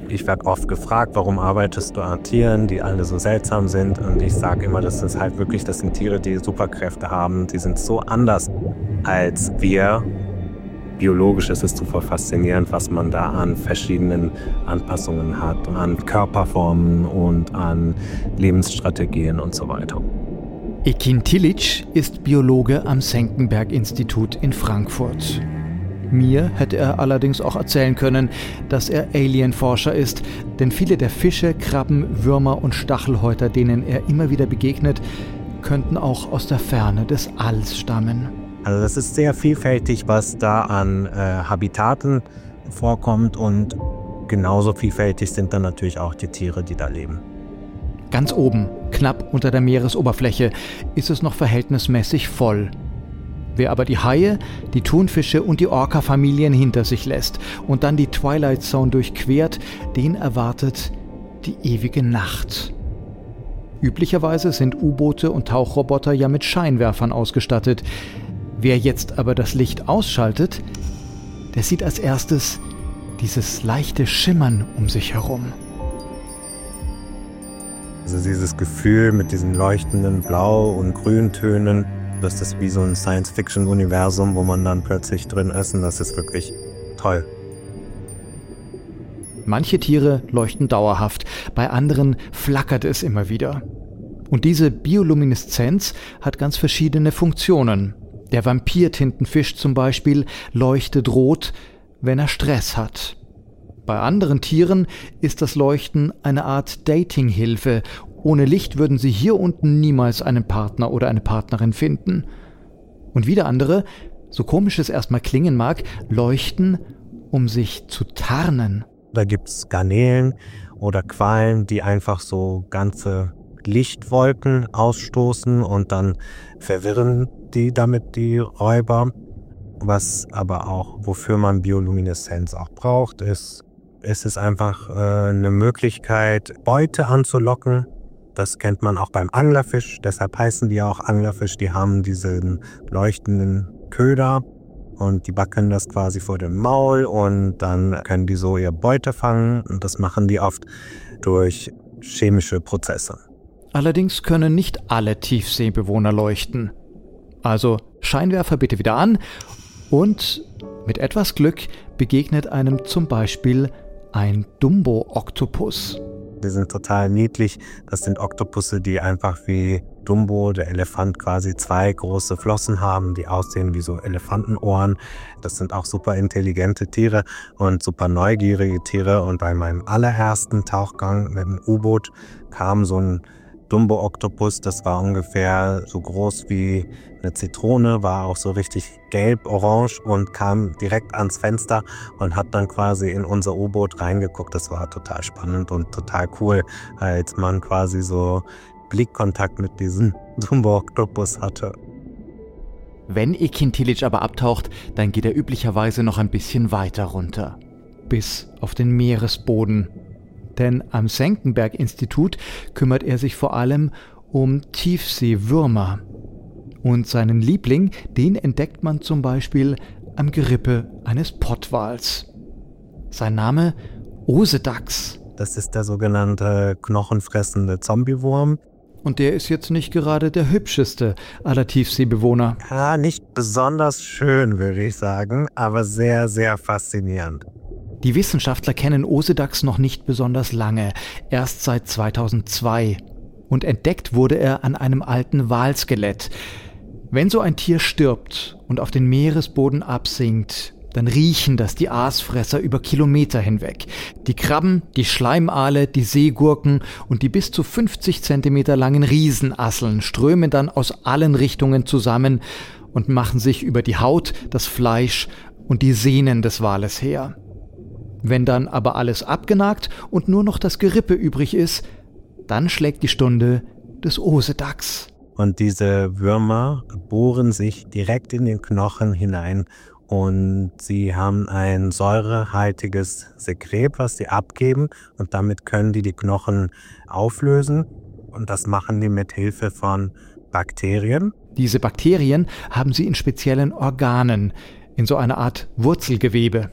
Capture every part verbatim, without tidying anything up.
Ich werde oft gefragt, warum arbeitest du an Tieren, die alle so seltsam sind? Und ich sage immer, das ist halt wirklich, das sind Tiere, die Superkräfte haben. Die sind so anders als wir. Biologisch ist es super faszinierend, was man da an verschiedenen Anpassungen hat, an Körperformen und an Lebensstrategien und so weiter. Ekin Tilic ist Biologe am Senckenberg-Institut in Frankfurt. Mir hätte er allerdings auch erzählen können, dass er Alienforscher ist, denn viele der Fische, Krabben, Würmer und Stachelhäuter, denen er immer wieder begegnet, könnten auch aus der Ferne des Alls stammen. Also das ist sehr vielfältig, was da an äh, Habitaten vorkommt, und genauso vielfältig sind dann natürlich auch die Tiere, die da leben. Ganz oben, knapp unter der Meeresoberfläche, ist es noch verhältnismäßig voll. Wer aber die Haie, die Thunfische und die Orca-Familien hinter sich lässt und dann die Twilight Zone durchquert, den erwartet die ewige Nacht. Üblicherweise sind U-Boote und Tauchroboter ja mit Scheinwerfern ausgestattet. Wer jetzt aber das Licht ausschaltet, der sieht als erstes dieses leichte Schimmern um sich herum. Also dieses Gefühl mit diesen leuchtenden Blau- und Grüntönen, das ist wie so ein Science-Fiction-Universum, wo man dann plötzlich drin ist, und das ist wirklich toll. Manche Tiere leuchten dauerhaft, bei anderen flackert es immer wieder. Und diese Biolumineszenz hat ganz verschiedene Funktionen. Der Vampirtintenfisch zum Beispiel leuchtet rot, wenn er Stress hat. Bei anderen Tieren ist das Leuchten eine Art Dating-Hilfe. Ohne Licht würden sie hier unten niemals einen Partner oder eine Partnerin finden. Und wieder andere, so komisch es erstmal klingen mag, leuchten, um sich zu tarnen. Da gibt es Garnelen oder Quallen, die einfach so ganze Lichtwolken ausstoßen, und dann verwirren die damit die Räuber. Was aber auch, wofür man Biolumineszenz auch braucht, ist, ist es einfach äh, eine Möglichkeit, Beute anzulocken. Das kennt man auch beim Anglerfisch, deshalb heißen die auch Anglerfisch. Die haben diesen leuchtenden Köder und die backen das quasi vor dem Maul, und dann können die so ihre Beute fangen, und das machen die oft durch chemische Prozesse. Allerdings können nicht alle Tiefseebewohner leuchten. Also Scheinwerfer bitte wieder an, und mit etwas Glück begegnet einem zum Beispiel ein Dumbo-Oktopus. Die sind total niedlich. Das sind Oktopusse, die einfach wie Dumbo, der Elefant, quasi zwei große Flossen haben, die aussehen wie so Elefantenohren. Das sind auch super intelligente Tiere und super neugierige Tiere. Und bei meinem allerersten Tauchgang mit dem U-Boot kam so ein Dumbo-Oktopus, das war ungefähr so groß wie eine Zitrone, war auch so richtig gelb-orange und kam direkt ans Fenster und hat dann quasi in unser U-Boot reingeguckt. Das war total spannend und total cool, als man quasi so Blickkontakt mit diesem Dumbo-Oktopus hatte. Wenn Ekin Tilic aber abtaucht, dann geht er üblicherweise noch ein bisschen weiter runter, bis auf den Meeresboden. Denn am Senckenberg-Institut kümmert er sich vor allem um Tiefseewürmer. Und seinen Liebling, den entdeckt man zum Beispiel am Gerippe eines Pottwals. Sein Name Osedax. Das ist der sogenannte knochenfressende Zombiewurm. Und der ist jetzt nicht gerade der hübscheste aller Tiefseebewohner. Ja, nicht besonders schön, würde ich sagen, aber sehr, sehr faszinierend. Die Wissenschaftler kennen Osedax noch nicht besonders lange, erst seit zweitausendzwei. Und entdeckt wurde er an einem alten Walskelett. Wenn so ein Tier stirbt und auf den Meeresboden absinkt, dann riechen das die Aasfresser über Kilometer hinweg. Die Krabben, die Schleimaale, die Seegurken und die bis zu fünfzig Zentimeter langen Riesenasseln strömen dann aus allen Richtungen zusammen und machen sich über die Haut, das Fleisch und die Sehnen des Wales her. Wenn dann aber alles abgenagt und nur noch das Gerippe übrig ist, dann schlägt die Stunde des Osedax. Und diese Würmer bohren sich direkt in den Knochen hinein und sie haben ein säurehaltiges Sekret, was sie abgeben, und damit können die die Knochen auflösen, und das machen die mit Hilfe von Bakterien. Diese Bakterien haben sie in speziellen Organen, in so einer Art Wurzelgewebe.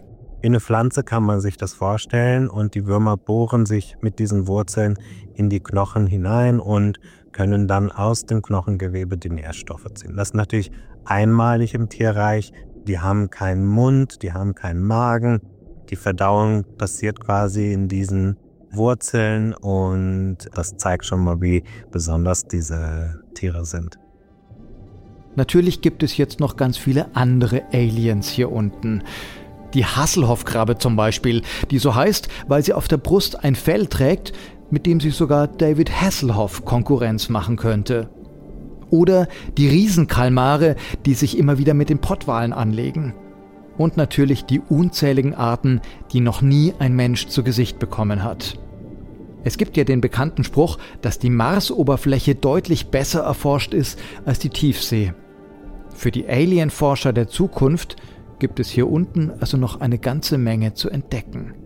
Wie eine Pflanze kann man sich das vorstellen und die Würmer bohren sich mit diesen Wurzeln in die Knochen hinein und können dann aus dem Knochengewebe die Nährstoffe ziehen. Das ist natürlich einmalig im Tierreich. Die haben keinen Mund, die haben keinen Magen. Die Verdauung passiert quasi in diesen Wurzeln und das zeigt schon mal, wie besonders diese Tiere sind. Natürlich gibt es jetzt noch ganz viele andere Aliens hier unten. Die Hasselhoff-Krabbe zum Beispiel, die so heißt, weil sie auf der Brust ein Fell trägt, mit dem sie sogar David Hasselhoff Konkurrenz machen könnte. Oder die Riesenkalmare, die sich immer wieder mit den Pottwalen anlegen. Und natürlich die unzähligen Arten, die noch nie ein Mensch zu Gesicht bekommen hat. Es gibt ja den bekannten Spruch, dass die Marsoberfläche deutlich besser erforscht ist als die Tiefsee. Für die Alien-Forscher der Zukunft gibt es hier unten also noch eine ganze Menge zu entdecken.